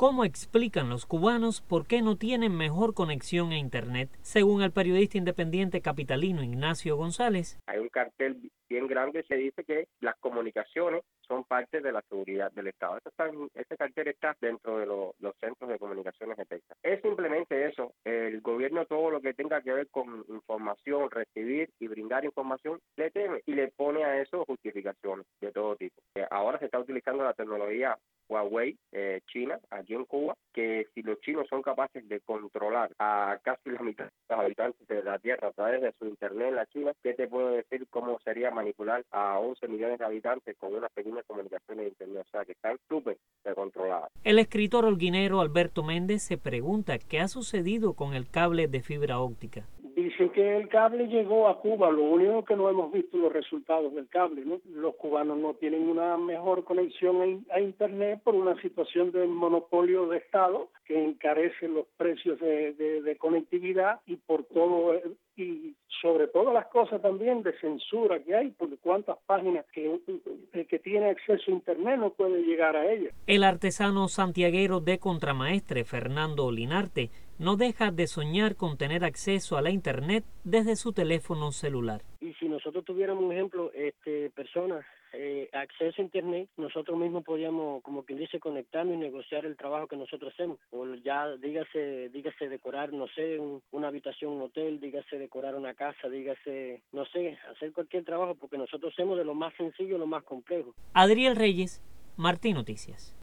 ¿Cómo explican los cubanos por qué no tienen mejor conexión a Internet? Según el periodista independiente capitalino Ignacio González. Hay un cartel bien grande que dice que las comunicaciones son parte de la seguridad del Estado. Ese cartel está dentro de los centros de comunicaciones de Texas. Es simplemente eso. El gobierno, todo lo que tenga que ver con información, recibir y brindar información, le teme y le pone a eso justificaciones de todo tipo. Ahora se está utilizando la tecnología Huawei China, aquí en Cuba, que si los chinos son capaces de controlar a casi la mitad de los habitantes de la Tierra a través de su internet en la China, ¿qué te puedo decir cómo sería manipular a 11 millones de habitantes con unas pequeñas comunicaciones de internet? O sea, que están súper controladas. El escritor holguinero Alberto Méndez se pregunta qué ha sucedido con el cable de fibra óptica. Dicen que el cable llegó a Cuba, lo único que no hemos visto los resultados del cable, ¿no? Los cubanos no tienen una mejor conexión a Internet por una situación de monopolio de Estado que encarece los precios de conectividad y por todo y sobre todas las cosas también de censura que hay, porque cuántas páginas que el que tiene acceso a Internet no puede llegar a ellas. El artesano santiaguero de contramaestre Fernando Linarte no deja de soñar con tener acceso a la Internet desde su teléfono celular. Y si nosotros tuviéramos, un ejemplo, personas, acceso a Internet, nosotros mismos podíamos, como quien dice, conectarnos y negociar el trabajo que nosotros hacemos. O ya, dígase decorar, no sé, una habitación, un hotel, dígase decorar una casa, dígase, no sé, hacer cualquier trabajo, porque nosotros hacemos de lo más sencillo a lo más complejo. Adriel Reyes, Martín Noticias.